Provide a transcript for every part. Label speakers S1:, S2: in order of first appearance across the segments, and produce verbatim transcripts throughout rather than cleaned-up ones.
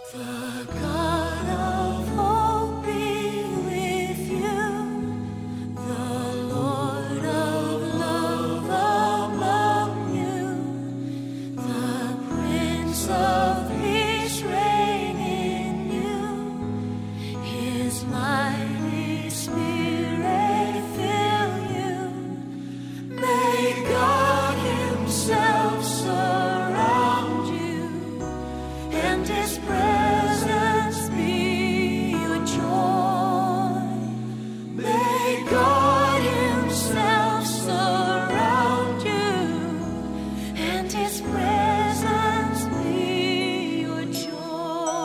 S1: The God of hope be with you, the Lord of love among you, the Prince of Peace reign in you, His mighty Spirit fill you. May God Himself surround you, and His presence be your joy. May God Himself surround you, and His presence be your joy.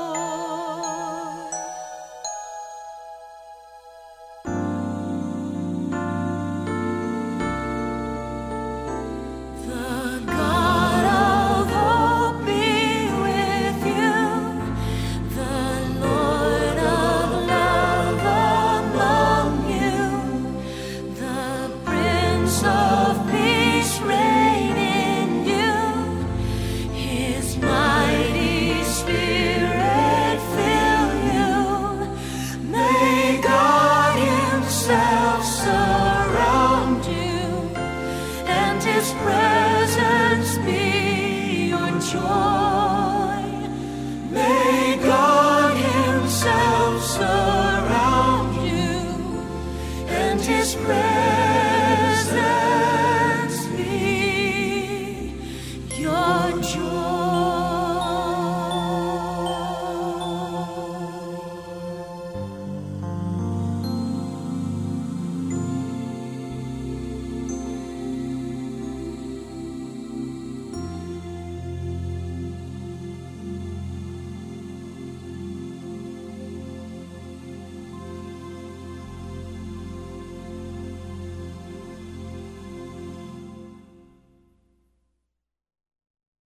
S1: The God of hope be with you, the Lord of love among you, the Prince of Peace reign in you, His mighty Spirit fill you. May God Himself surround you, and His presence be your joy. May God Himself surround you, and His presence